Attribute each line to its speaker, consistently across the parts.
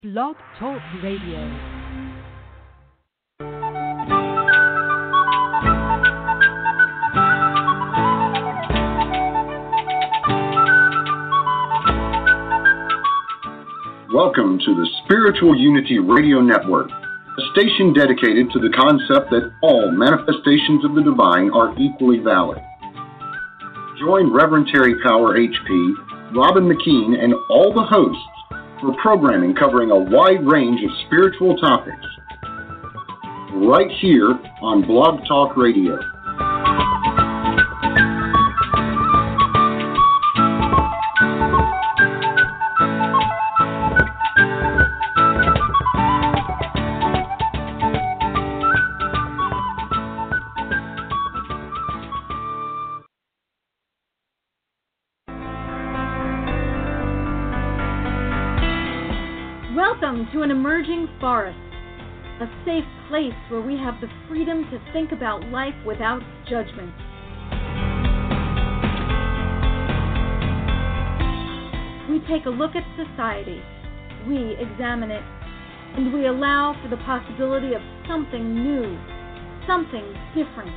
Speaker 1: Blog Talk Radio.
Speaker 2: Welcome to the Spiritual Unity Radio Network, a station dedicated to the concept that all manifestations of the divine are equally valid. Join Reverend Terry Power HP, Robin McKean, and all the hosts for programming covering a wide range of spiritual topics, right here on Blog Talk Radio.
Speaker 3: Welcome to an emerging forest, a safe place where we have the freedom to think about life without judgment. We take a look at society, we examine it, and we allow for the possibility of something new, something different.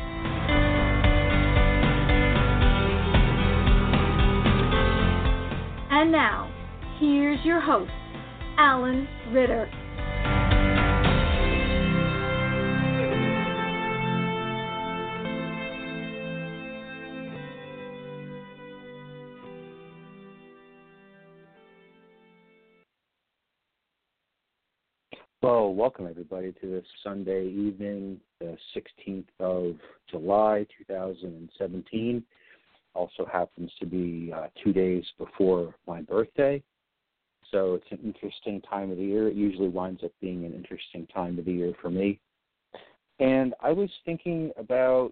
Speaker 3: And now, here's your host, Alan Ritter.
Speaker 4: Well, welcome everybody to this Sunday evening, the 16th of July, 2017. Also happens to be 2 days before my birthday. So it's an interesting time of the year. It usually winds up being an interesting time of the year for me. And I was thinking about,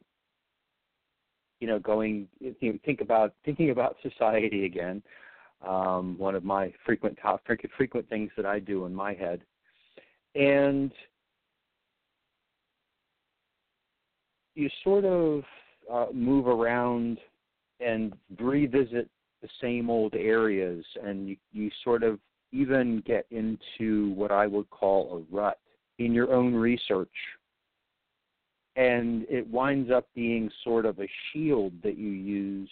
Speaker 4: thinking about society again. One of my frequent things that I do in my head. And you sort of move around and revisit the same old areas, and you sort of even get into what I would call a rut in your own research. And it winds up being sort of a shield that you use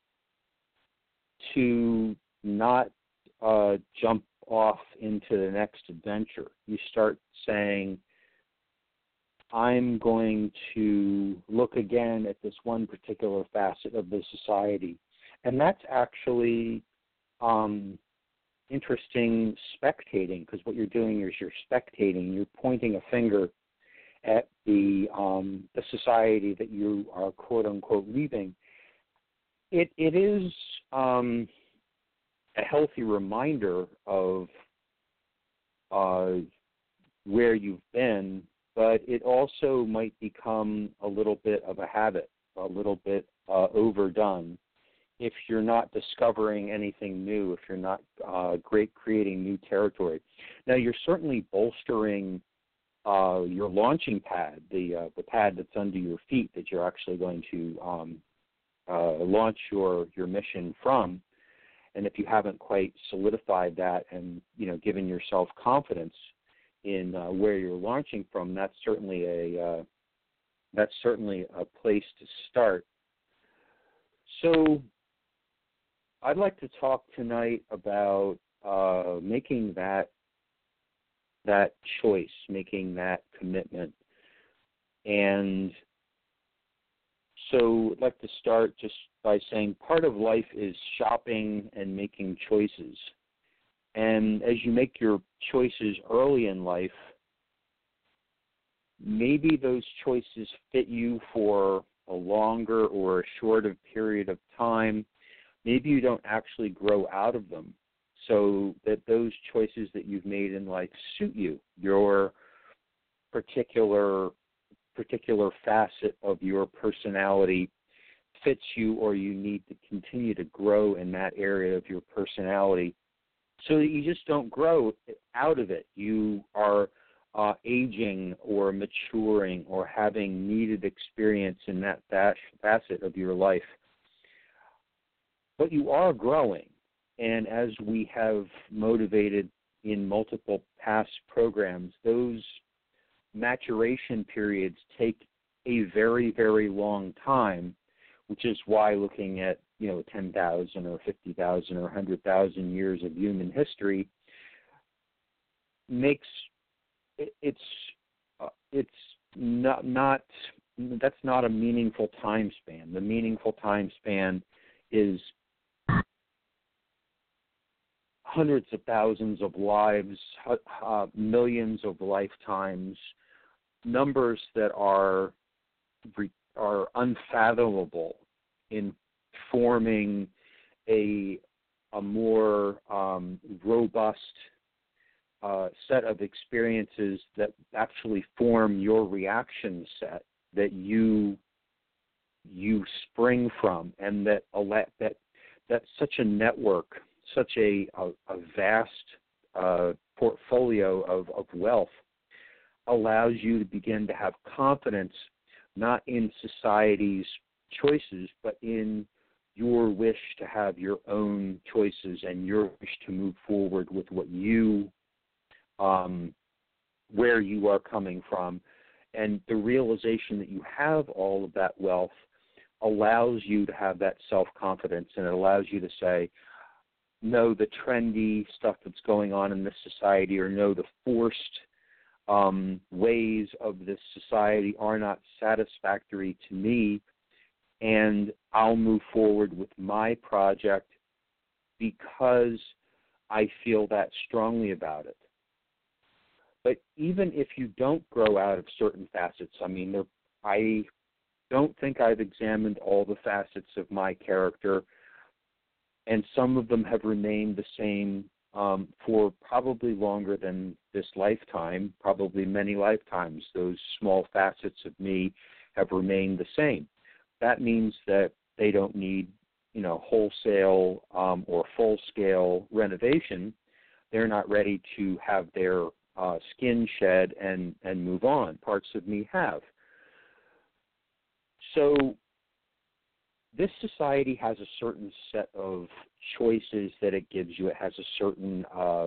Speaker 4: to not jump off into the next adventure. You start saying, I'm going to look again at this one particular facet of the society. And that's actually interesting spectating, because what you're doing is you're spectating. You're pointing a finger at the society that you are quote unquote leaving. It is a healthy reminder of where you've been, but it also might become a little bit of a habit, a little bit overdone, if you're not discovering anything new, if you're not creating new territory. Now, you're certainly bolstering your launching pad, the pad that's under your feet that you're actually going to launch your mission from. And if you haven't quite solidified that and given yourself confidence in where you're launching from, that's certainly a place to start. So I'd like to talk tonight about making that choice, making that commitment. And so I'd like to start just by saying part of life is shopping and making choices. And as you make your choices early in life, maybe those choices fit you for a longer or a shorter period of time. Maybe you don't actually grow out of them, so that those choices that you've made in life suit you, your particular facet of your personality fits you, or you need to continue to grow in that area of your personality so that you just don't grow out of it. You are aging or maturing or having needed experience in that facet of your life. But you are growing, And as we have motivated in multiple past programs, those maturation periods take a very, very long time, which is why looking at 10,000 or 50,000 or 100,000 years of human history makes it's not that's not a meaningful time span. The meaningful time span is hundreds of thousands of lives, millions of lifetimes, numbers that are unfathomable in forming a more robust set of experiences that actually form your reaction set that you spring from, and that such a network, such a vast portfolio of wealth allows you to begin to have confidence not in society's choices, but in your wish to have your own choices and your wish to move forward with what you, where you are coming from. And the realization that you have all of that wealth allows you to have that self-confidence, and it allows you to say, no, the trendy stuff that's going on in this society, or no, the forced ways of this society are not satisfactory to me, and I'll move forward with my project because I feel that strongly about it. But even if you don't grow out of certain facets, I don't think I've examined all the facets of my character, and some of them have remained the same for probably longer than this lifetime, probably many lifetimes. Those small facets of me have remained the same. That means that they don't need, wholesale or full-scale renovation. They're not ready to have their skin shed and move on. Parts of me have. So this society has a certain set of choices that it gives you. It has a certain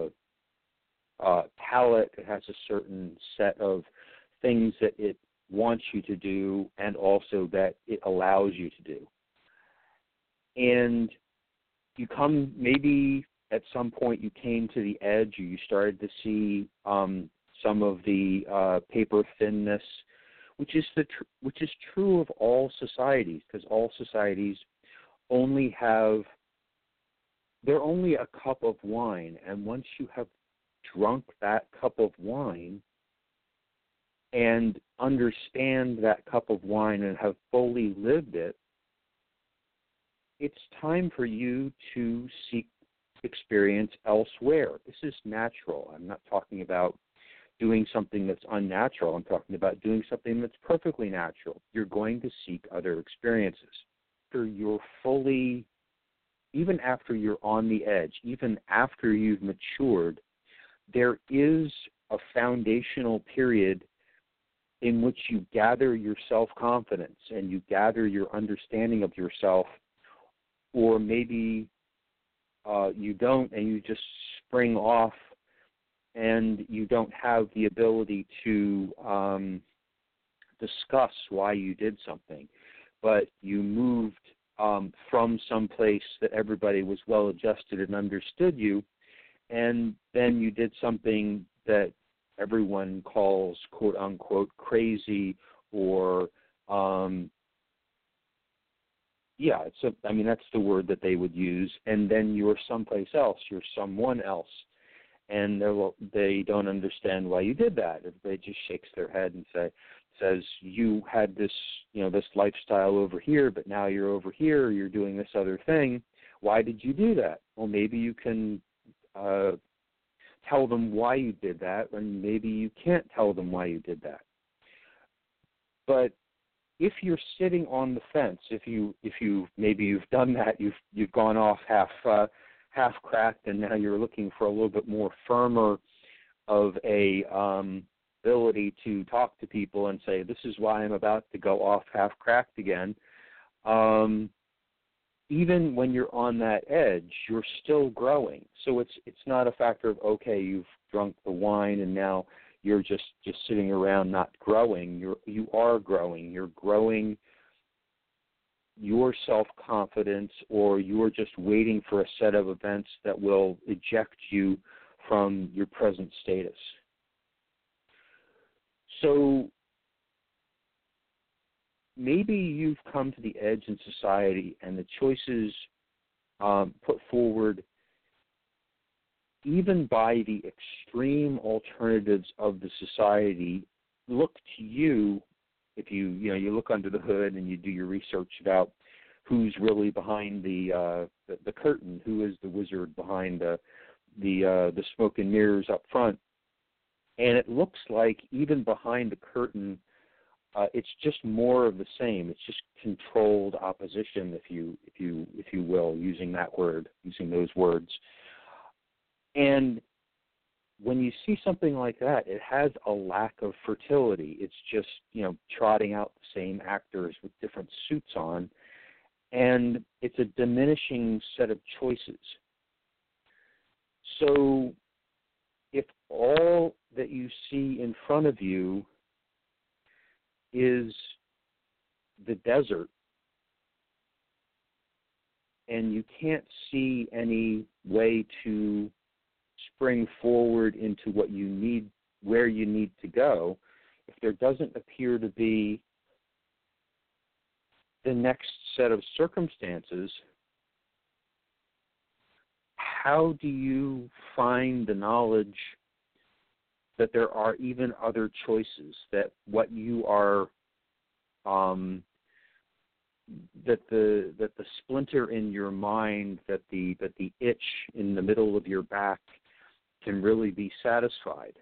Speaker 4: palette. It has a certain set of things that it wants you to do, and also that it allows you to do. And you come, maybe at some point you came to the edge, or you started to see some of the paper thinness, which is true of all societies, because all societies they're only a cup of wine, and once you have drunk that cup of wine and understand that cup of wine and have fully lived it, it's time for you to seek experience elsewhere. This is natural. I'm not talking about doing something that's unnatural. I'm talking about doing something that's perfectly natural. You're going to seek other experiences. Even after you're on the edge, even after you've matured, there is a foundational period in which you gather your self-confidence and you gather your understanding of yourself, or maybe you don't, and you just spring off and you don't have the ability to discuss why you did something, but you moved from some place that everybody was well adjusted and understood you, and then you did something that everyone calls quote unquote crazy, or that's the word that they would use, and then you're someplace else, you're someone else, and they don't understand why you did that. Everybody just shakes their head and says you had this this lifestyle over here, but now you're over here, you're doing this other thing. Why did you do that? Well, maybe you can tell them why you did that, and maybe you can't tell them why you did that. But if you're sitting on the fence, if you've done that, you've gone off half cracked, and now you're looking for a little bit more firmer of a ability to talk to people and say, this is why I'm about to go off half cracked again. even when you're on that edge, you're still growing. So it's not a factor of, okay, you've drunk the wine and now you're just sitting around not growing. You are growing. You're growing your self-confidence, or you're just waiting for a set of events that will eject you from your present status. So maybe you've come to the edge in society, and the choices put forward, even by the extreme alternatives of the society, look to you. If you look under the hood and you do your research about who's really behind the curtain, who is the wizard behind the smoke and mirrors up front, and it looks like even behind the curtain, it's just more of the same. It's just controlled opposition, if you will, using those words. And when you see something like that, it has a lack of fertility. It's just, trotting out the same actors with different suits on, and it's a diminishing set of choices. So if all that you see in front of you is the desert, and you can't see any way to spring forward into what you need, where you need to go, if there doesn't appear to be the next set of circumstances, how do you find the knowledge that there are even other choices, that what you are, that the splinter in your mind, that the itch in the middle of your back can really be satisfied?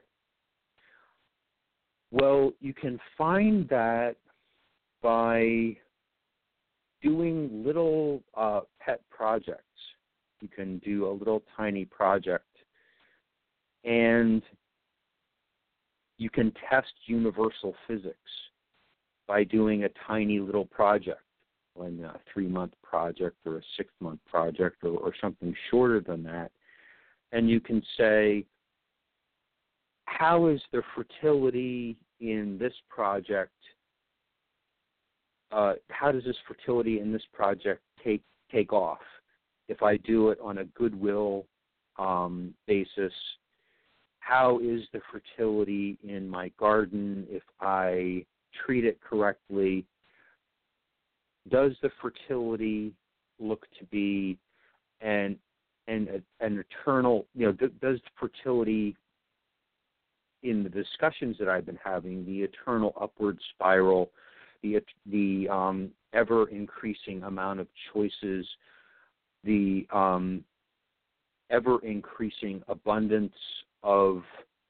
Speaker 4: Well, you can find that by doing little pet projects. You can do a little tiny project, and you can test universal physics by doing a tiny little project, like a 3-month project or a 6-month project or something shorter than that. And you can say, how is the fertility in this project, how does this fertility in this project take off? If I do it on a goodwill basis, how is the fertility in my garden if I treat it correctly? Does the fertility look to be an eternal, does fertility in the discussions that I've been having, the eternal upward spiral, the ever-increasing amount of choices, the ever-increasing abundance of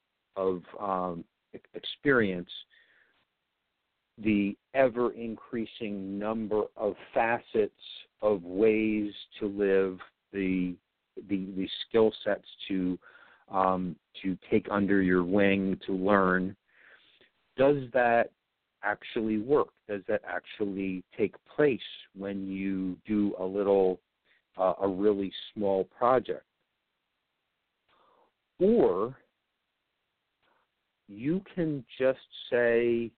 Speaker 4: experience, the ever-increasing number of facets of ways to live, the skill sets to take under your wing, to learn. Does that actually work? Does that actually take place when you do a really small project? Or you can just say,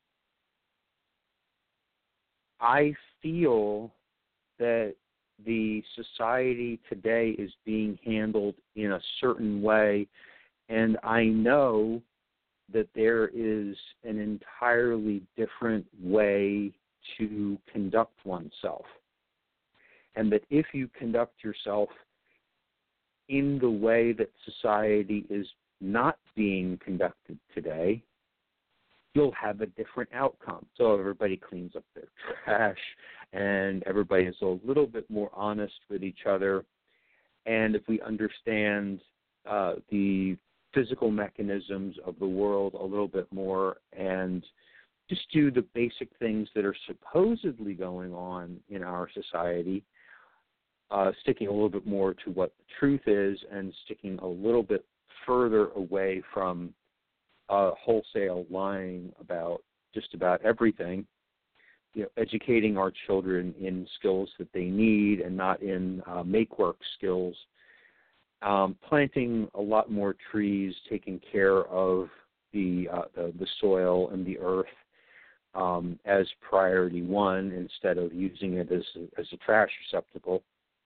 Speaker 4: I feel that the society today is being handled in a certain way, and I know that there is an entirely different way to conduct oneself. And that if you conduct yourself in the way that society is not being conducted today, you'll have a different outcome. So everybody cleans up their trash, and everybody is a little bit more honest with each other. And if we understand the physical mechanisms of the world a little bit more, and just do the basic things that are supposedly going on in our society, sticking a little bit more to what the truth is, and sticking a little bit further away from wholesale lying about just about everything, educating our children in skills that they need and not in make-work skills. Planting a lot more trees, taking care of the soil and the earth as priority one instead of using it as a trash receptacle.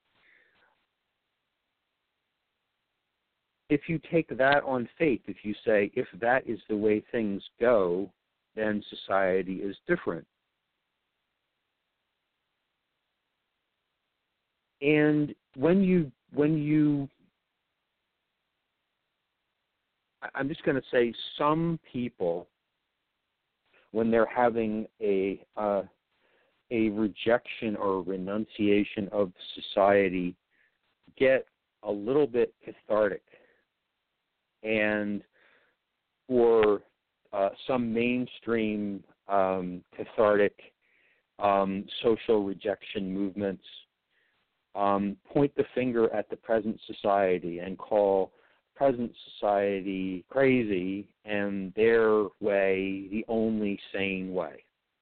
Speaker 4: If you take that on faith, if you say, if that is the way things go, then society is different. And when you I'm just going to say some people, when they're having a rejection or renunciation of society, get a little bit cathartic. And for some mainstream cathartic social rejection movements, point the finger at the present society and call present society crazy and their way the only sane way.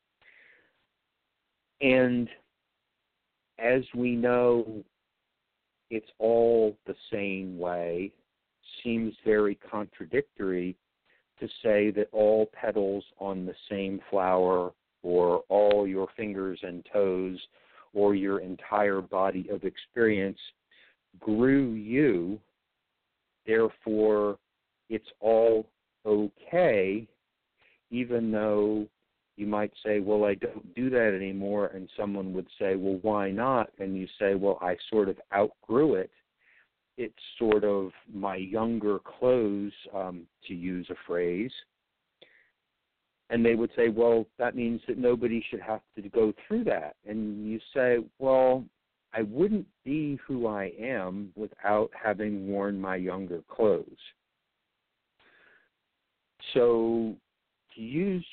Speaker 4: And as we know, it's all the same way. Seems very contradictory to say that all petals on the same flower, or all your fingers and toes, or your entire body of experience grew you, therefore it's all okay, even though you might say, well, I don't do that anymore, and someone would say, well, why not? And you say, well, I sort of outgrew it. It's sort of my younger clothes, to use a phrase. And they would say, well, that means that nobody should have to go through that. And you say, well, I wouldn't be who I am without having worn my younger clothes. So to use,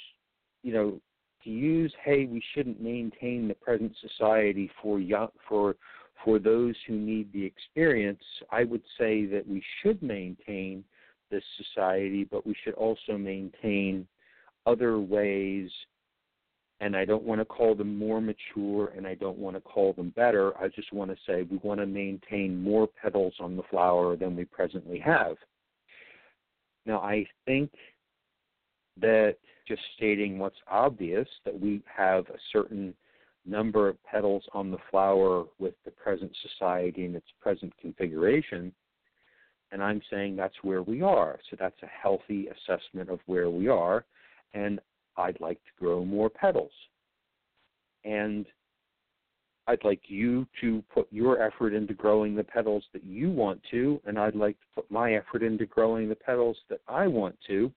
Speaker 4: hey, we shouldn't maintain the present society for those who need the experience, I would say that we should maintain this society, but we should also maintain other ways, and I don't want to call them more mature, and I don't want to call them better. I just want to say we want to maintain more petals on the flower than we presently have. Now, I think that just stating what's obvious, that we have a certain number of petals on the flower with the present society in its present configuration, and I'm saying that's where we are. So that's a healthy assessment of where we are, and I'd like to grow more petals. And I'd like you to put your effort into growing the petals that you want to, and I'd like to put my effort into growing the petals that I want to,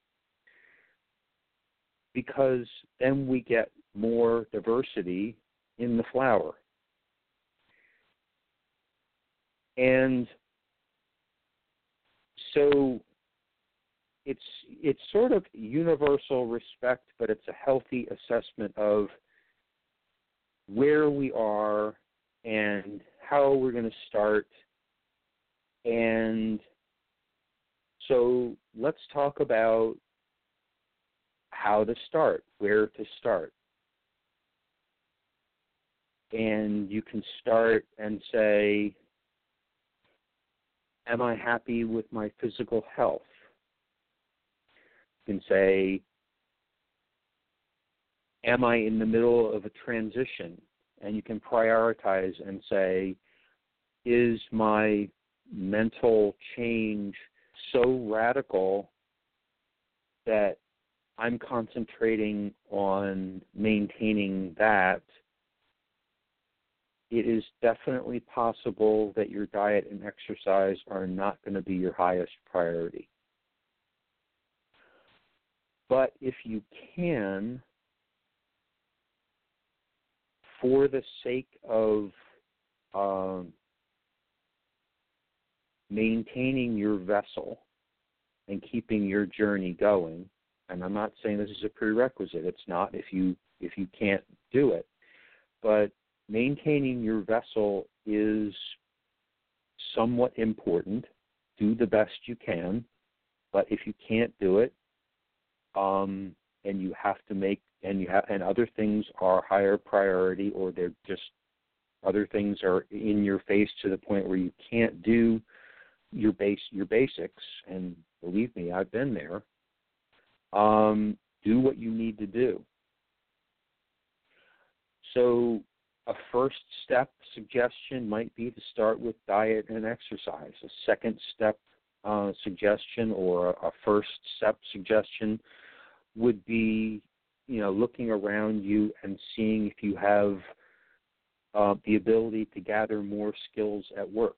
Speaker 4: because then we get more diversity in the flower. And so it's sort of universal respect, but it's a healthy assessment of where we are and how we're going to start. And so let's talk about how to start, where to start. And you can start and say, am I happy with my physical health? You can say, am I in the middle of a transition? And you can prioritize and say, is my mental change so radical that I'm concentrating on maintaining that? It is definitely possible that your diet and exercise are not going to be your highest priority. But if you can, for the sake of maintaining your vessel and keeping your journey going, and I'm not saying this is a prerequisite, it's not if you can't do it, but maintaining your vessel is somewhat important. Do the best you can, but if you can't do it, and you have to make and other things are higher priority, or they're just other things are in your face to the point where you can't do your basics. And believe me, I've been there. Do what you need to do. So a first step suggestion might be to start with diet and exercise. A second step suggestion, or a first step suggestion, would be, looking around you and seeing if you have the ability to gather more skills at work,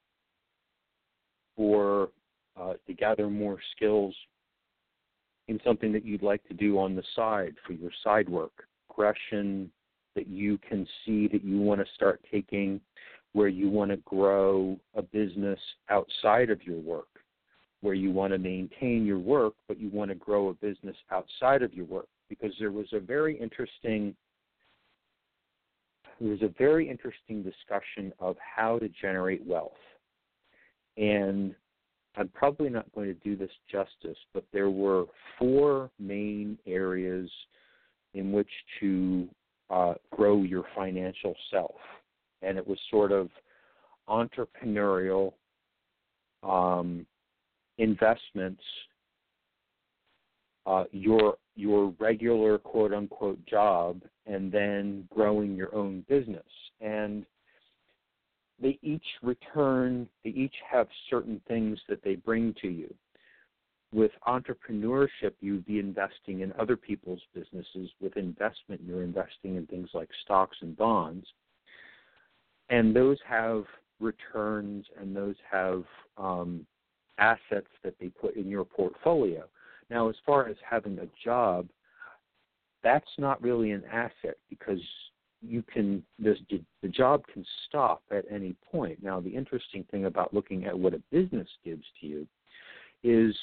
Speaker 4: or to gather more skills in something that you'd like to do on the side for your side work, progression that you can see that you want to start taking, where you want to grow a business outside of your work, where you want to maintain your work, but you want to grow a business outside of your work. Because there was a very interesting discussion of how to generate wealth. And I'm probably not going to do this justice, but there were 4 main areas in which to grow your financial self. And it was sort of entrepreneurial, investments, your regular quote-unquote job, and then growing your own business. And they each have certain things that they bring to you. With entrepreneurship, you'd be investing in other people's businesses. With investment, you're investing in things like stocks and bonds. And those have returns, and those have assets that they put in your portfolio. Now, as far as having a job, that's not really an asset, because the job can stop at any point. Now, the interesting thing about looking at what a business gives to you is,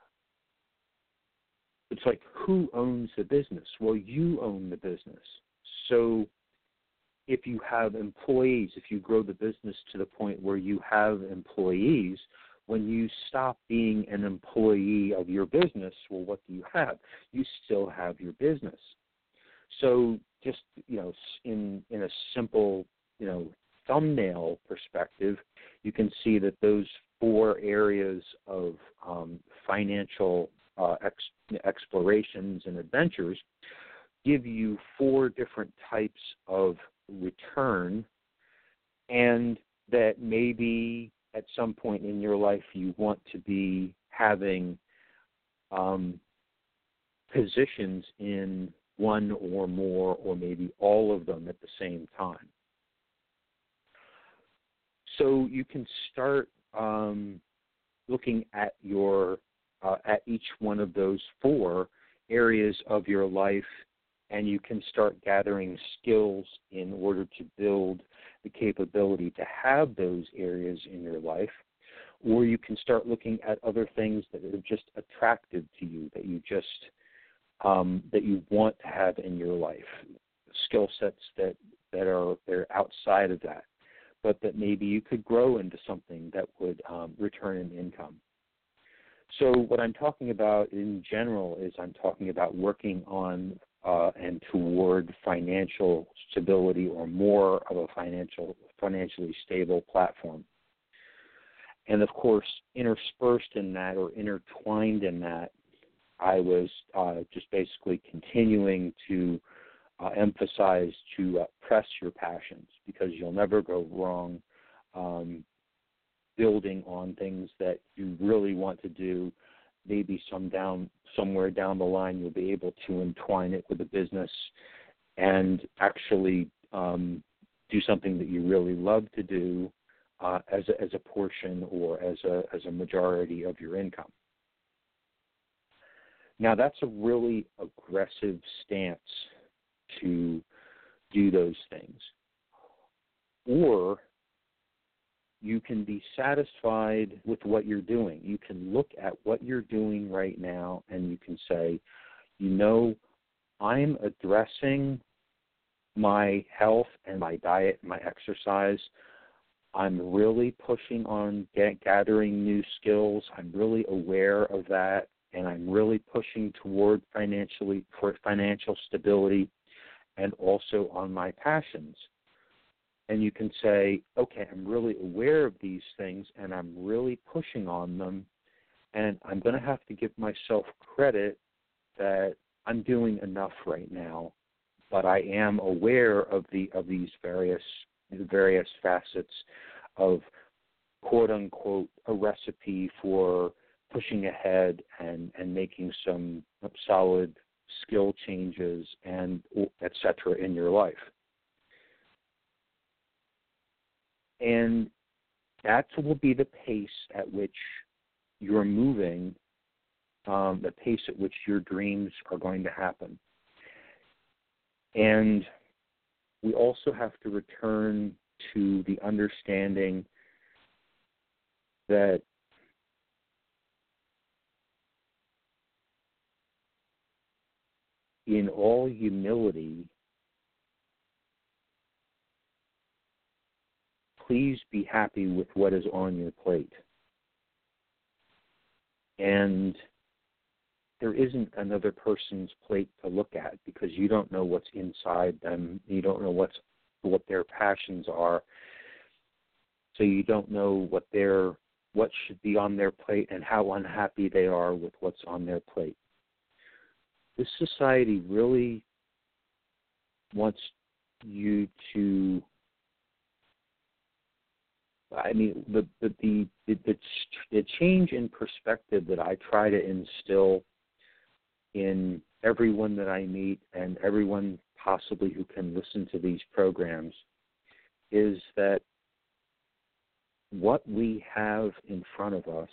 Speaker 4: it's like, who owns the business? Well, you own the business. So if you have employees, if you grow the business to the point where you have employees, when you stop being an employee of your business, well, what do you have? You still have your business. So just, in a simple, thumbnail perspective, you can see that those 4 areas of financial explorations and adventures give you 4 different types of return, and that maybe at some point in your life you want to be having positions in one or more, or maybe all of them at the same time. So you can start looking at at each one of those 4 areas of your life, and you can start gathering skills in order to build the capability to have those areas in your life. Or you can start looking at other things that are just attractive to you, that you just that you want to have in your life, skill sets that are outside of that, but that maybe you could grow into something that would return an income. So what I'm talking about in general is I'm talking about working on and toward financial stability, or more of a financially stable platform. And of course, interspersed in that, or intertwined in that, I was just basically continuing to emphasize to press your passions, because you'll never go wrong building on things that you really want to do. Maybe somewhere down the line you'll be able to entwine it with a business and actually do something that you really love to do as a portion, or as a majority of your income. Now, that's a really aggressive stance to do those things. Or you can be satisfied with what you're doing. You can look at what you're doing right now, and you can say, I'm addressing my health and my diet, my exercise. I'm really pushing on gathering new skills. I'm really aware of that. and I'm really pushing toward financial stability and also on my passions. And you can say, okay, I'm really aware of these things and I'm really pushing on them, and I'm going to have to give myself credit that I'm doing enough right now, but I am aware of these various facets of, quote unquote, a recipe for pushing ahead and making some solid skill changes and et cetera in your life. And that will be the pace at which you're moving, the pace at which your dreams are going to happen. And we also have to return to the understanding that in all humility, please be happy with what is on your plate. And there isn't another person's plate to look at, because you don't know what's inside them. You don't know what their passions are. So you don't know what should be on their plate and how unhappy they are with what's on their plate. This society really wants you to, I mean, the change in perspective that I try to instill in everyone that I meet and everyone possibly who can listen to these programs is that what we have in front of us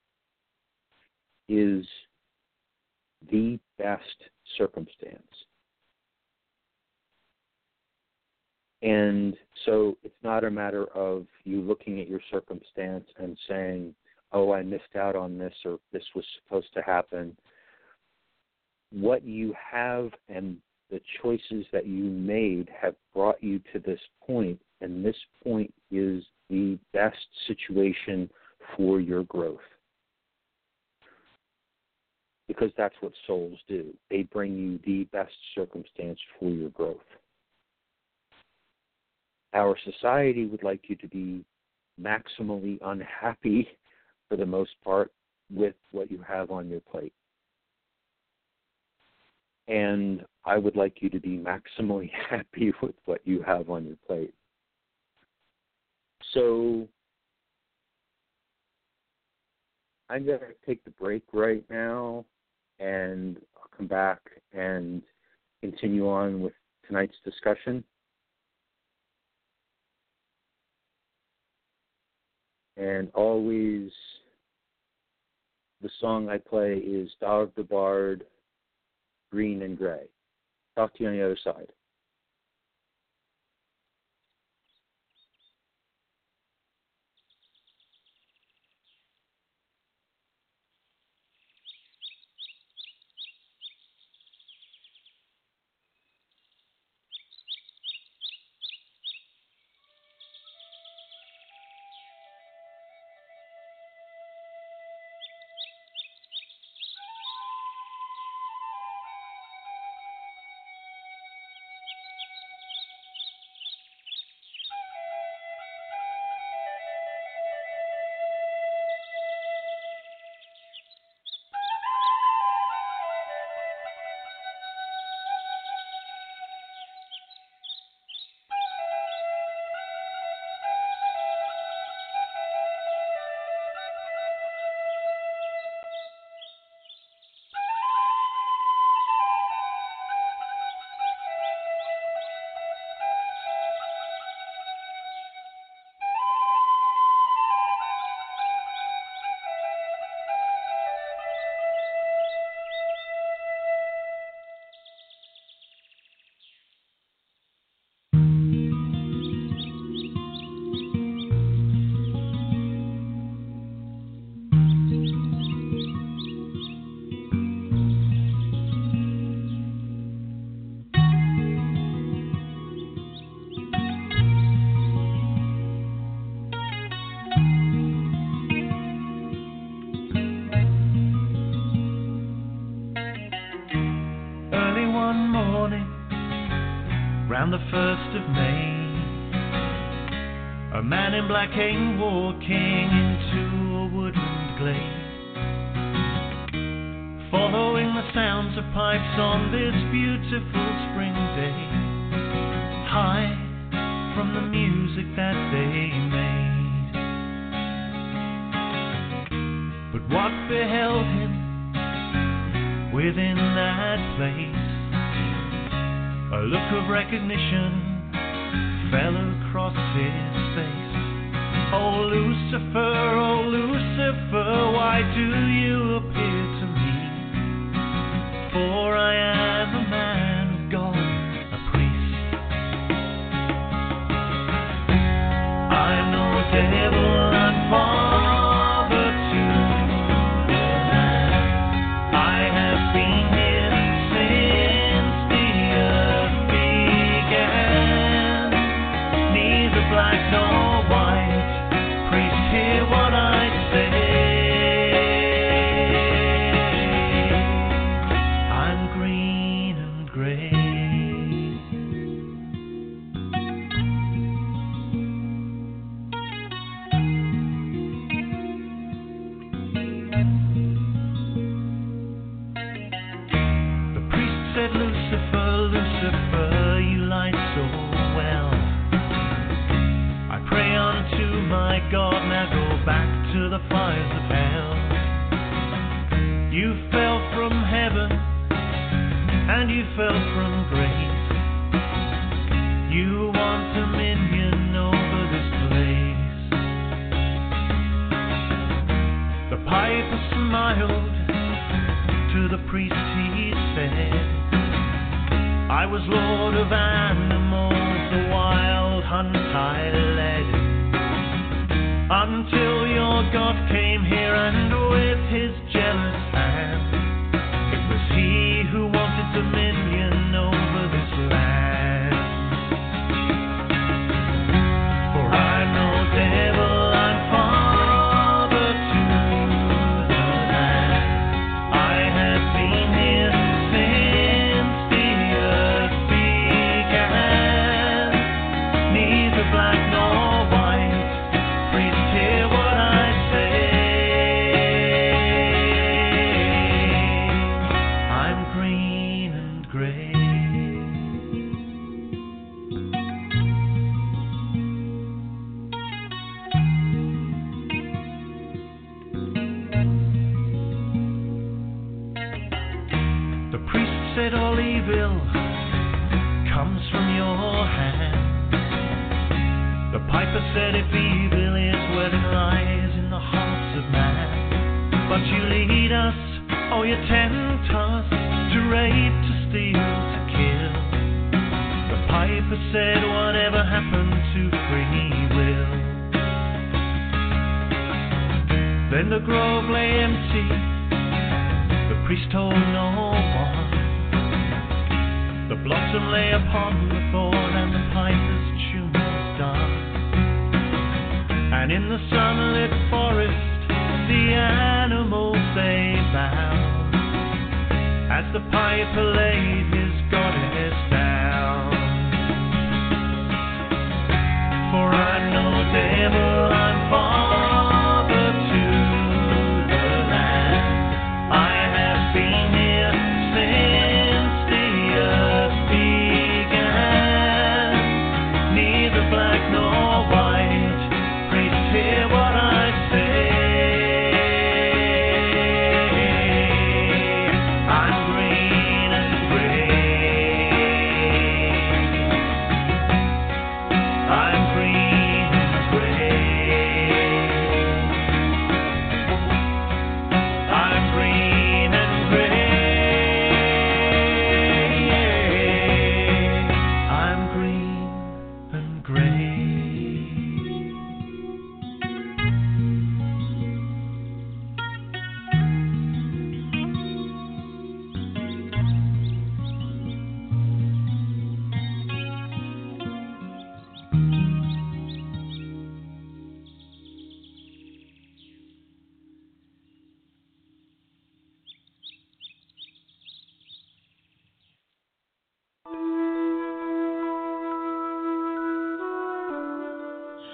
Speaker 4: is the best circumstance. And so it's not a matter of you looking at your circumstance and saying, oh, I missed out on this, or this was supposed to happen. What you have and the choices that you made have brought you to this point, and this point is the best situation for your growth. Because that's what souls do. They bring you the best circumstance for your growth. Our society would like you to be maximally unhappy, for the most part, with what you have on your plate. And I would like you to be maximally happy with what you have on your plate. So I'm going to take the break right now, and I'll come back and continue on with tonight's discussion. And always, the song I play is Dog the Bard, Green and Gray. Talk to you on the other side.
Speaker 5: Around the 1st of May, a man in black came walking into a woodland glade, following the sounds of pipes on this beautiful spring day, high from the music that they made. But what beheld him within that place? A look of recognition fell across his face. Oh Lucifer, why do you appear to me? For I am a man of God, a priest. I'm no devil, I'm father to the land. I have been here since the earth began. Neither black nor white, priest, hear what I say. Lucifer, you light so well. I pray unto my God, now go back to the fires of hell. You fell from heaven, and you fell from grace. You want dominion over this place. The piper smiled to the priest, he said, I was lord of animals, the wild hunt I led, until your God came here and with his jealous hand, it was he who wanted dominion over this land. For I'm no devil, I'm father to the land. I have been here since the earth began. Neither black nor white, priest, hear what I say. I'm green and gray. The priest said all evil comes from your hand. The piper said if evil is where it lies in the hearts of man. But you lead us, oh you tempt us, to rape, to steal, to kill. The piper said whatever happened to free will? Then the grove lay empty, the priest told no one. The blossom lay upon the thorn and the piper's tune was done. And in the sunlit forest the animals they bowed, as the piper laid his goddess down. For I'm no devil, I'm father to the land. I have been here since the earth began. Neither black nor white, priest, hear what I say. I'm green and gray.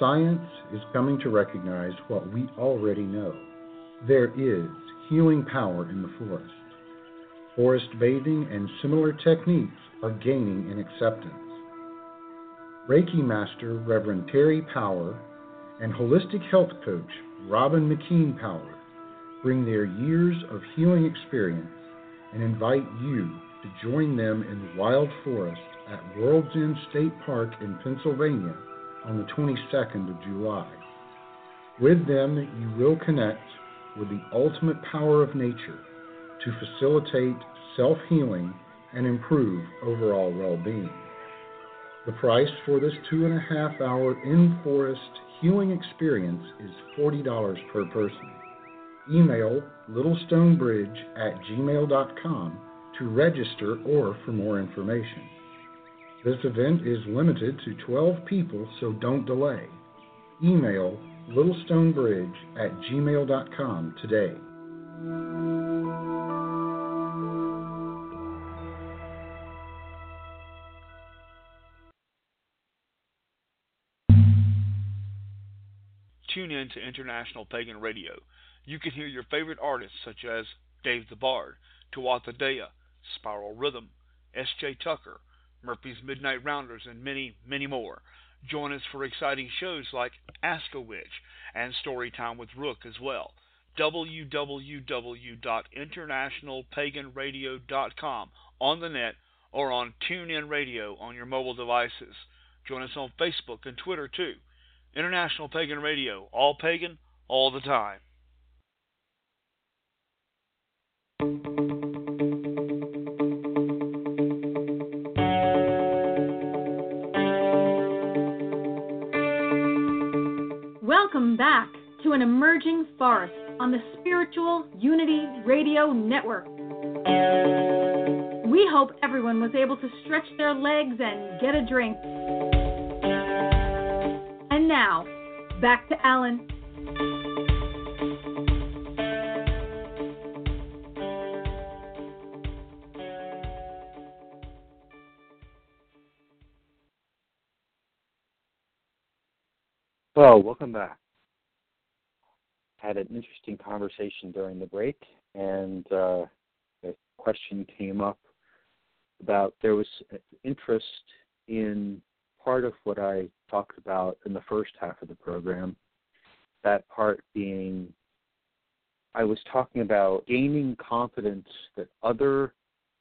Speaker 2: Science is coming to recognize what we already know. There is healing power in the forest. Forest bathing and similar techniques are gaining in acceptance. Reiki Master Reverend Terry Power and holistic health coach Robin McKean Power bring their years of healing experience and invite you to join them in the wild forest at World's End State Park in Pennsylvania on the 22nd of July. With them, you will connect with the ultimate power of nature to facilitate self-healing and improve overall well-being. The price for this 2.5-hour in-forest healing experience is $40 per person. Email littlestonebridge@gmail.com to register or for more information. This event is limited to 12 people, so don't delay. Email littlestonebridge@gmail.com today.
Speaker 6: Tune in to International Pagan Radio. You can hear your favorite artists such as Dave the Bard, Tuatha Dea, Spiral Rhythm, S.J. Tucker, Murphy's Midnight Rounders, and many, many more. Join us for exciting shows like Ask a Witch and Storytime with Rook as well. www.internationalpaganradio.com on the net or on TuneIn Radio on your mobile devices. Join us on Facebook and Twitter too. International Pagan Radio, all pagan, all the time.
Speaker 3: Welcome back to An Emerging Forest on the Spiritual Unity Radio Network. We hope everyone was able to stretch their legs and get a drink. And now, back to Alan.
Speaker 4: Well, welcome back. Had an interesting conversation during the break, and a question came up about there was interest in part of what I talked about in the first half of the program, that part being I was talking about gaining confidence that other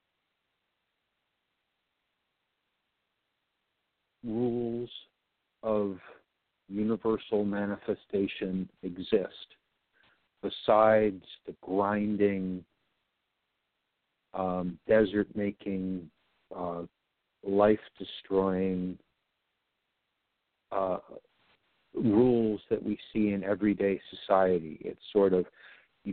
Speaker 4: rules of universal manifestation exist besides the grinding, desert-making, life-destroying rules that we see in everyday society. It's sort of you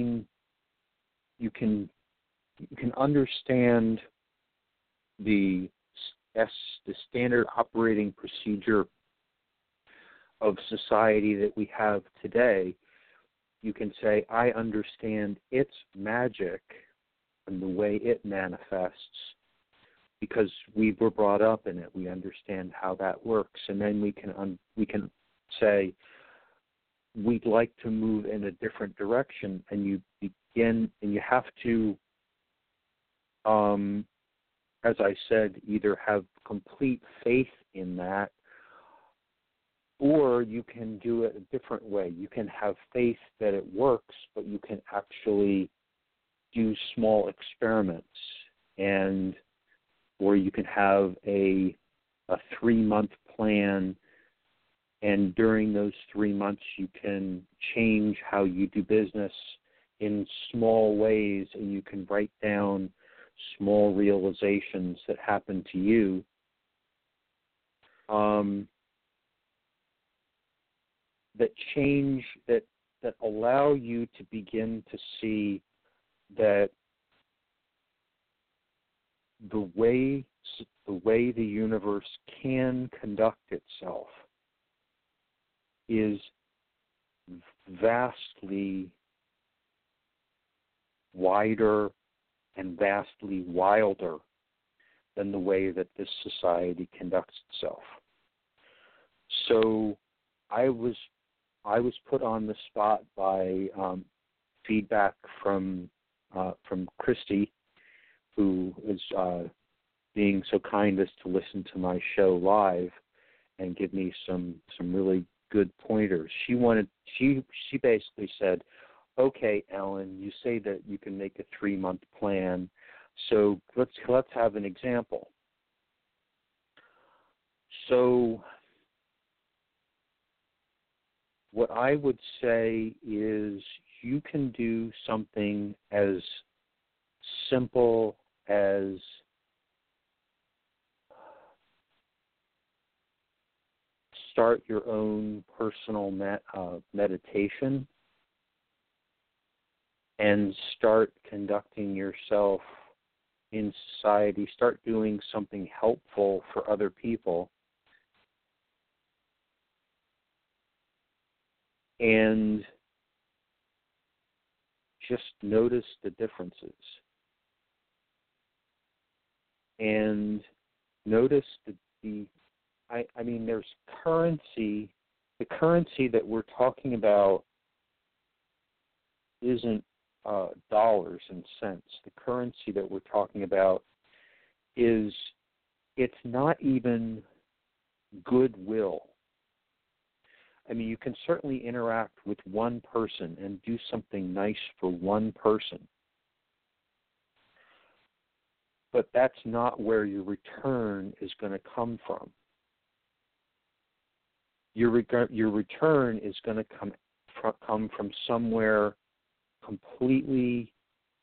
Speaker 4: can understand the standard operating procedure of society that we have today. You can say, I understand its magic and the way it manifests because we were brought up in it. We understand how that works. And then we can say, we'd like to move in a different direction. And you begin, and you have to, as I said, either have complete faith in that, or you can do it a different way. You can have faith that it works, but you can actually do small experiments, or you can have a 3-month plan, and during those 3 months you can change how you do business in small ways, and you can write down small realizations that happen to you. That change, that allow you to begin to see that the way the universe can conduct itself is vastly wider and vastly wilder than the way that this society conducts itself. So I was put on the spot by feedback from Christy, who is being so kind as to listen to my show live and give me some really good pointers. She basically said, "Okay, Alan, you say that you can make a 3-month plan, so let's have an example." So what I would say is you can do something as simple as start your own personal meditation and start conducting yourself in society, start doing something helpful for other people, and just notice the differences. And notice I mean, there's currency. The currency that we're talking about isn't dollars and cents. The currency that we're talking about it's not even goodwill. I mean, you can certainly interact with one person and do something nice for one person, but that's not where your return is going to come from. Your return is going to come from somewhere completely.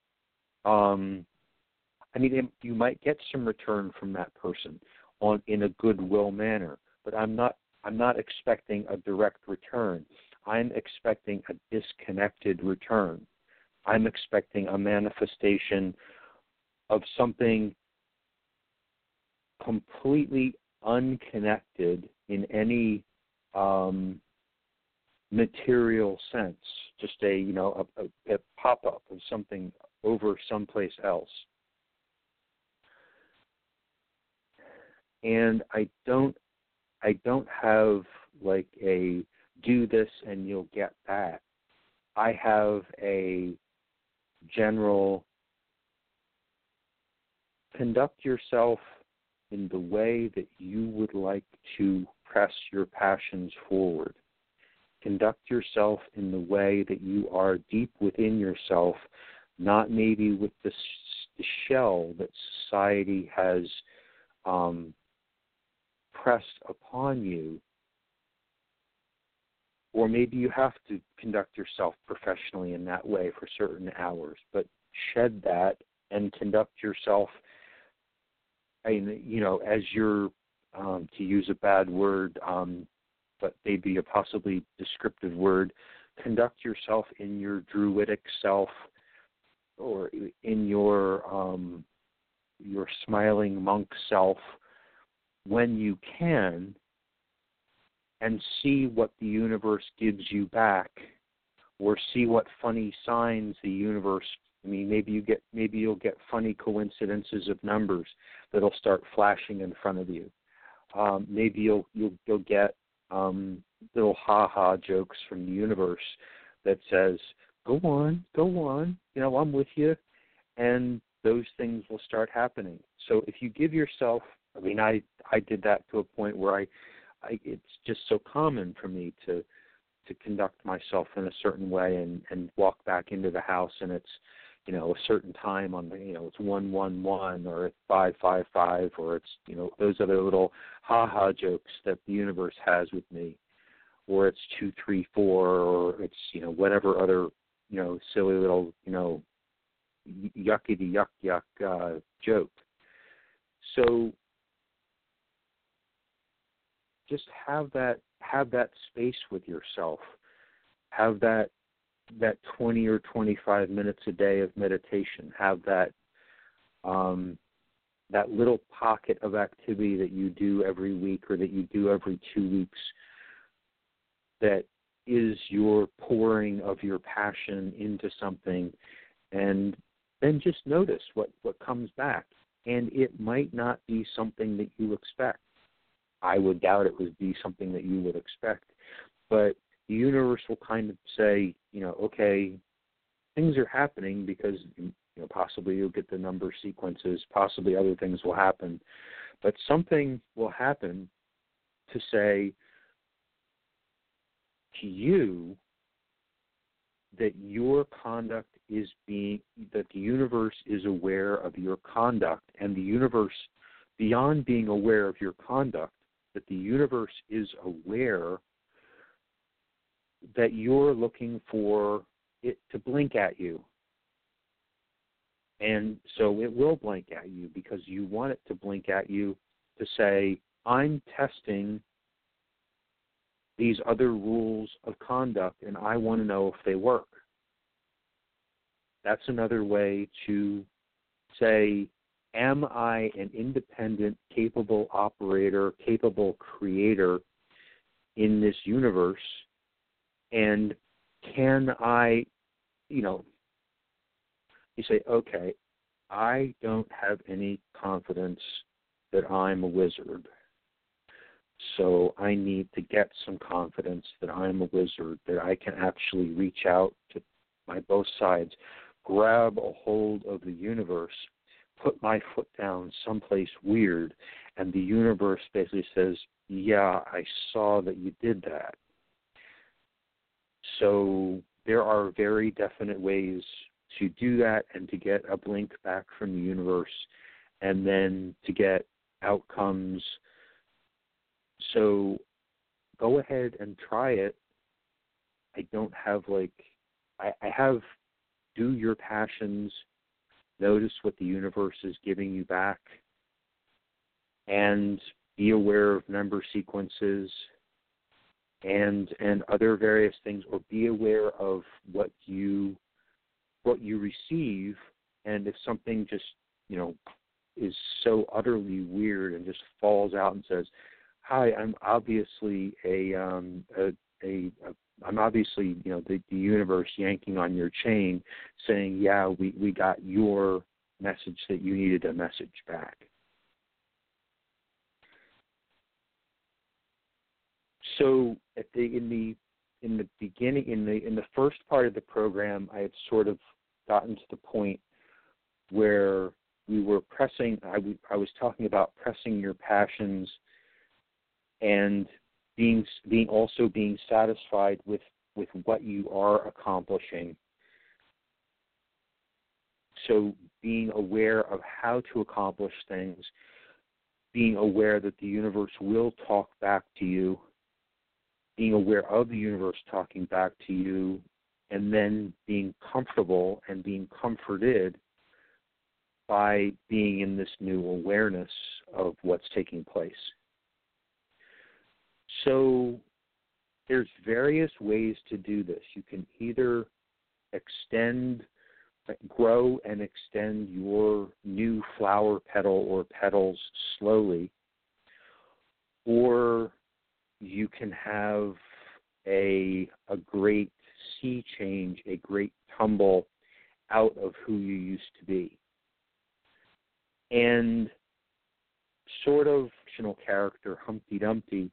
Speaker 4: I mean, you might get some return from that person in a goodwill manner, but I'm not expecting a direct return. I'm expecting a disconnected return. I'm expecting a manifestation of something completely unconnected in any material sense, just a pop-up of something over someplace else. And I don't have like a do this and you'll get that. I have a general conduct yourself in the way that you would like to press your passions forward. Conduct yourself in the way that you are deep within yourself, not maybe with the shell that society has pressed upon you, or maybe you have to conduct yourself professionally in that way for certain hours, but shed that and conduct yourself, as your, to use a bad word, but maybe a possibly descriptive word, conduct yourself in your druidic self or in your smiling monk self when you can, and see what the universe gives you back, or see what funny signs the universe. I mean, maybe you'll get funny coincidences of numbers that'll start flashing in front of you. Maybe you'll get little ha-ha jokes from the universe that says, go on, I'm with you, and those things will start happening. So if you give yourself, I mean, I did that to a point where it's just so common for me to conduct myself in a certain way and walk back into the house, and it's, a certain time on the, it's 111 or it's 555 or it's, those other little ha-ha jokes that the universe has with me, or it's 234 or it's, whatever other, silly little, yuckity yuck joke. So just have that space with yourself. Have that 20 or 25 minutes a day of meditation. Have that little pocket of activity that you do every week or that you do every 2 weeks that is your pouring of your passion into something, and then just notice what comes back. And it might not be something that you expect. I would doubt it would be something that you would expect. but the universe will kind of say, okay, things are happening because possibly you'll get the number sequences, possibly other things will happen, but something will happen to say to you that your conduct that the universe is aware of your conduct, and the universe, beyond being aware of your conduct, that the universe is aware that you're looking for it to blink at you. And so it will blink at you because you want it to blink at you to say, I'm testing these other rules of conduct and I want to know if they work. That's another way to say, am I an independent, capable operator, capable creator in this universe? And can I, you say, okay, I don't have any confidence that I'm a wizard. So I need to get some confidence that I'm a wizard, that I can actually reach out to my both sides, grab a hold of the universe, put my foot down someplace weird, and the universe basically says, yeah, I saw that you did that. So there are very definite ways to do that and to get a blink back from the universe and then to get outcomes. So go ahead and try it. I don't have I have do your passions, notice what the universe is giving you back, and be aware of number sequences and other various things, or be aware of what you receive. And if something just is so utterly weird and just falls out and says, hi, I'm obviously I'm obviously the universe yanking on your chain saying, yeah, we got your message that you needed a message back. So in the beginning, in the first part of the program, I had sort of gotten to the point where we were pressing. I was talking about pressing your passions and being satisfied with what you are accomplishing. So being aware of how to accomplish things, being aware that the universe will talk back to you, being aware of the universe talking back to you, and then being comfortable and being comforted by being in this new awareness of what's taking place. So there's various ways to do this. You can either grow and extend your new flower petal or petals slowly, or you can have a great sea change, a great tumble out of who you used to be. And sort of fictional character Humpty Dumpty,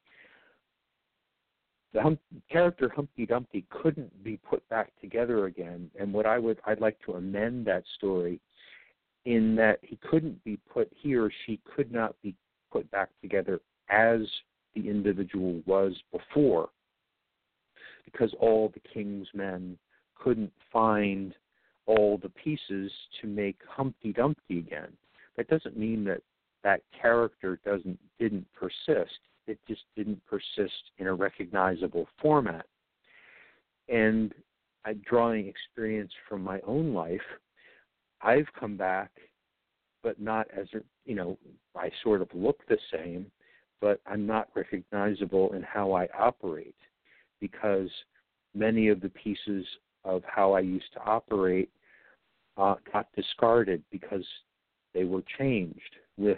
Speaker 4: the character Humpty Dumpty couldn't be put back together again. And I'd like to amend that story in that he or she could not be put back together as the individual was before, because all the king's men couldn't find all the pieces to make Humpty Dumpty again. That doesn't mean that character didn't persist. It just didn't persist in a recognizable format. And drawing experience from my own life, I've come back, but not as I sort of look the same, but I'm not recognizable in how I operate, because many of the pieces of how I used to operate got discarded because they were changed with,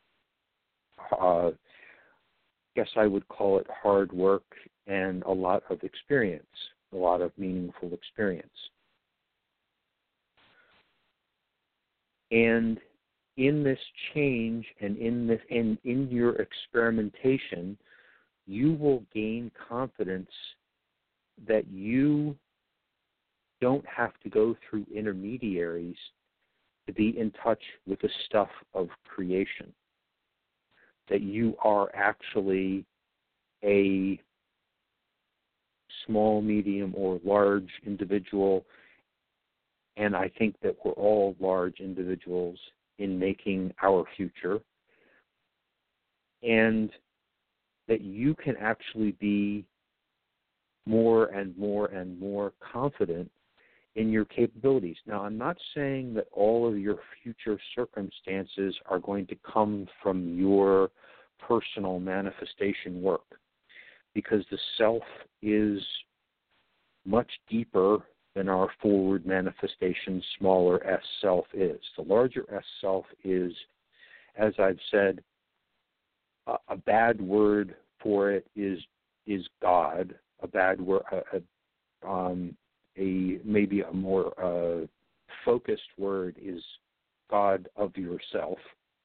Speaker 4: I guess I would call it hard work and a lot of experience, a lot of meaningful experience. And in this change and in your experimentation, you will gain confidence that you don't have to go through intermediaries to be in touch with the stuff of creation, that you are actually a small, medium, or large individual, and I think that we're all large individuals in making our future, and that you can actually be more and more and more confident in your capabilities. Now, I'm not saying that all of your future circumstances are going to come from your personal manifestation work, because the self is much deeper than our forward manifestation, smaller S self is. The larger S self is, as I've said, a bad word for it is God. A bad word, maybe a more focused word is God of yourself.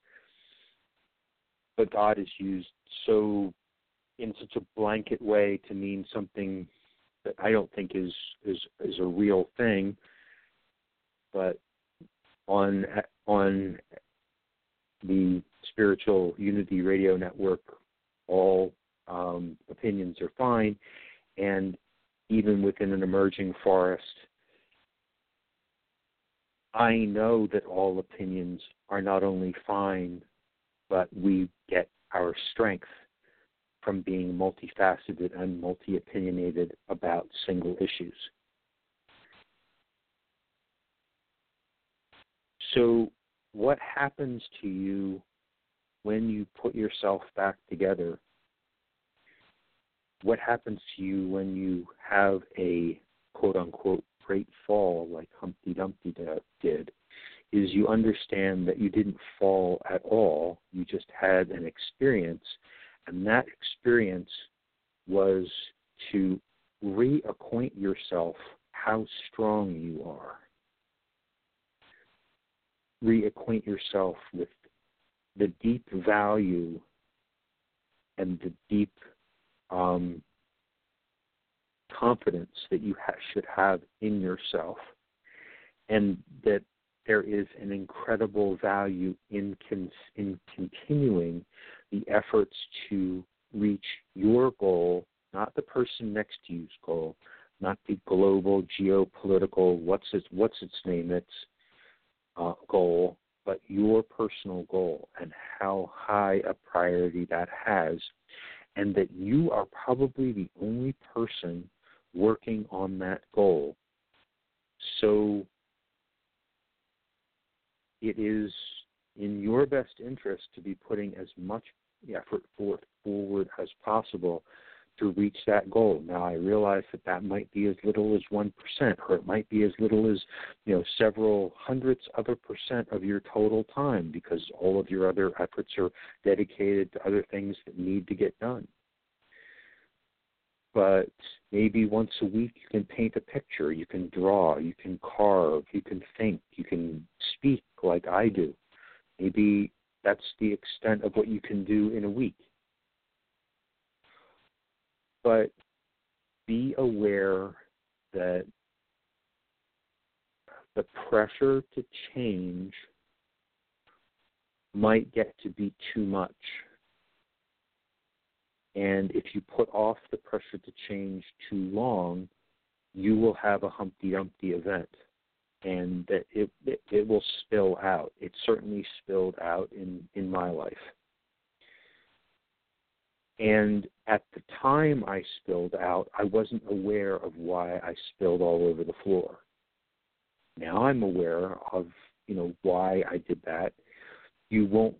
Speaker 4: But God is used in such a blanket way to mean something that I don't think is a real thing. But on the Spiritual Unity Radio Network, all opinions are fine, and even within an emerging forest, I know that all opinions are not only fine, but we get our strength from being multifaceted and multi-opinionated about single issues. So what happens to you when you put yourself back together? What happens to you when you have a quote-unquote great fall like Humpty Dumpty did is you understand that you didn't fall at all. You just had an experience, and that experience was to reacquaint yourself how strong you are. Reacquaint yourself with the deep value and the deep confidence that you should have in yourself, and that there is an incredible value in continuing the efforts to reach your goal, not the person next to you's goal, not the global geopolitical what's its name goal, but your personal goal and how high a priority that has, and that you are probably the only person working on that goal. So it is in your best interest to be putting as much effort forward as possible to reach that goal. Now, I realize that might be as little as 1%, or it might be as little as, several hundredths of a percent of your total time, because all of your other efforts are dedicated to other things that need to get done. But maybe once a week you can paint a picture, you can draw, you can carve, you can think, you can speak like I do. Maybe that's the extent of what you can do in a week. But be aware that the pressure to change might get to be too much. And if you put off the pressure to change too long, you will have a Humpty Dumpty event, and that it will spill out. It certainly spilled out in my life. And at the time I spilled out, I wasn't aware of why I spilled all over the floor. Now I'm aware of, why I did that. You won't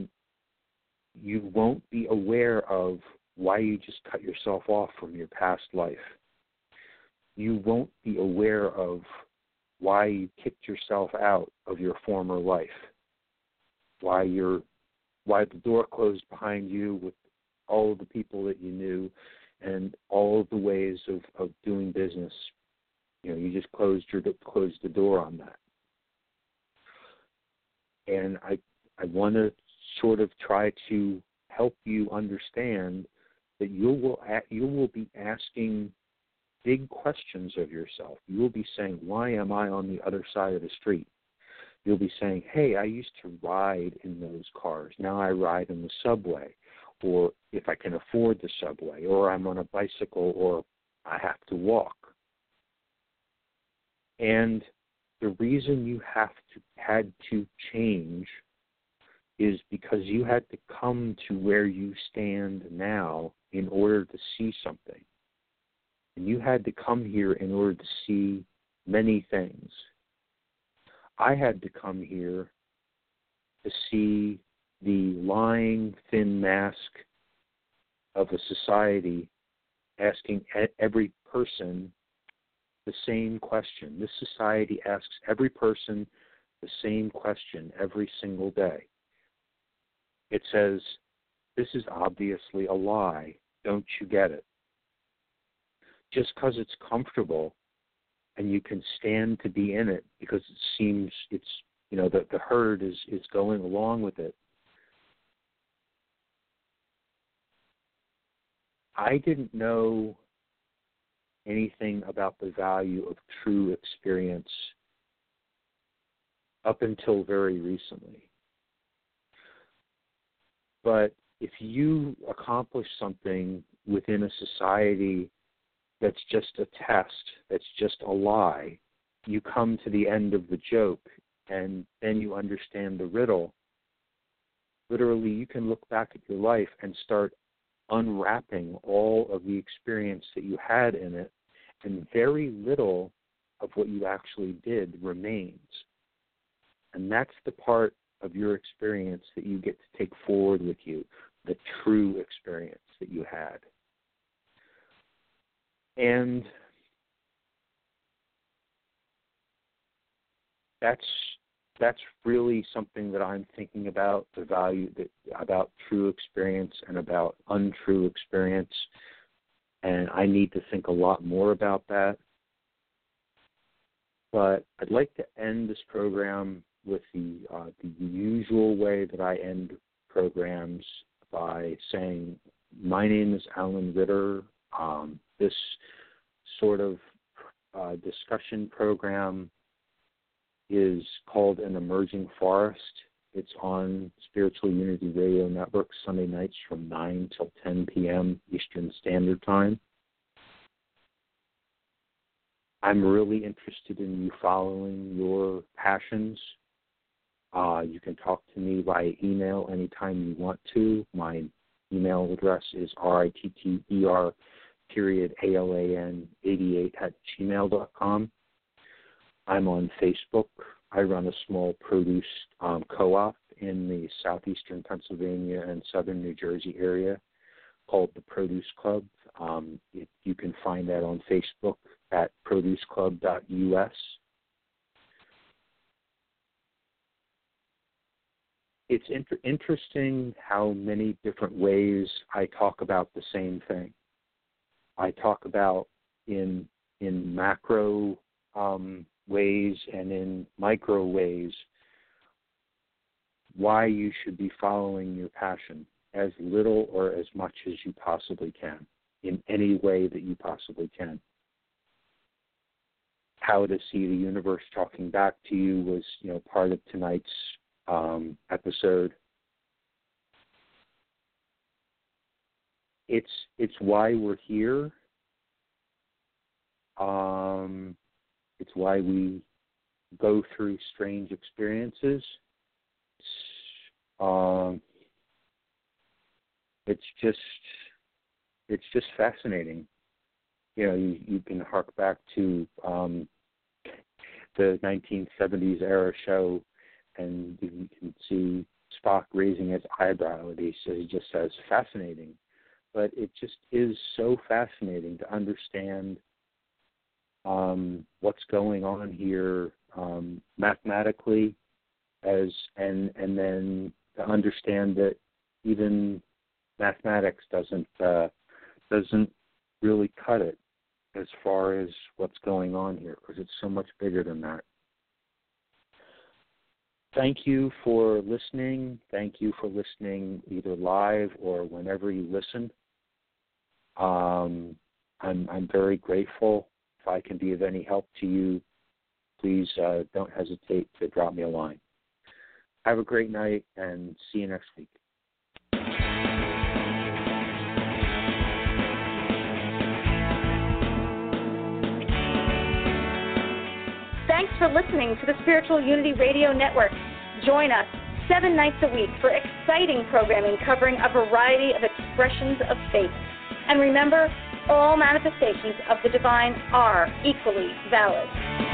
Speaker 4: be aware of why you just cut yourself off from your past life. You won't be aware of why you kicked yourself out of your former life. Why the door closed behind you with all of the people that you knew and all of the ways of doing business. You just closed the door on that. And I want to sort of try to help you understand that you will be asking big questions of yourself. You will be saying, why am I on the other side of the street? You'll be saying, hey, I used to ride in those cars. Now I ride in the subway, or if I can afford the subway, or I'm on a bicycle, or I have to walk. And the reason you had to change is because you had to come to where you stand now in order to see something. And you had to come here in order to see many things. I had to come here to see the lying, thin mask of a society asking every person the same question. This society asks every person the same question every single day. It says, this is obviously a lie. Don't you get it? Just because it's comfortable and you can stand to be in it because it seems it's, the herd is going along with it. I didn't know anything about the value of true experience up until very recently. But if you accomplish something within a society that's just a test, that's just a lie, you come to the end of the joke, and then you understand the riddle. Literally, you can look back at your life and start unwrapping all of the experience that you had in it, and very little of what you actually did remains. And that's the part of your experience that you get to take forward with you, the true experience that you had. And that's really something that I'm thinking about, the value about true experience and about untrue experience. And I need to think a lot more about that. But I'd like to end this program with the usual way that I end programs by saying, my name is Alan Ritter. This sort of discussion program is called An Emerging Forest. It's on Spiritual Unity Radio Network Sunday nights from 9 till 10 p.m. Eastern Standard Time. I'm really interested in you following your passions. You can talk to me via email anytime you want to. My email address is ritter_ALAN88@gmail.com. I'm on Facebook. I run a small produce co-op in the southeastern Pennsylvania and southern New Jersey area called the Produce Club. You can find that on Facebook at produceclub.us. It's interesting how many different ways I talk about the same thing. I talk about in macro ways and in micro ways why you should be following your passion as little or as much as you possibly can, in any way that you possibly can. How to see the universe talking back to you was, part of tonight's episode. It's why we're here. It's why we go through strange experiences. It's just fascinating. You can hark back to the 1970s era show, and you can see Spock raising his eyebrow, and he just says, fascinating. But it just is so fascinating to understand what's going on here mathematically, and then to understand that even mathematics doesn't really cut it as far as what's going on here, because it's so much bigger than that. Thank you for listening. Thank you for listening either live or whenever you listen. I'm very grateful. If I can be of any help to you, please don't hesitate to drop me a line. Have a great night, and see you next week.
Speaker 3: Thanks for listening to the Spiritual Unity Radio Network. Join us 7 nights a week for exciting programming covering a variety of expressions of faith. And remember, all manifestations of the divine are equally valid.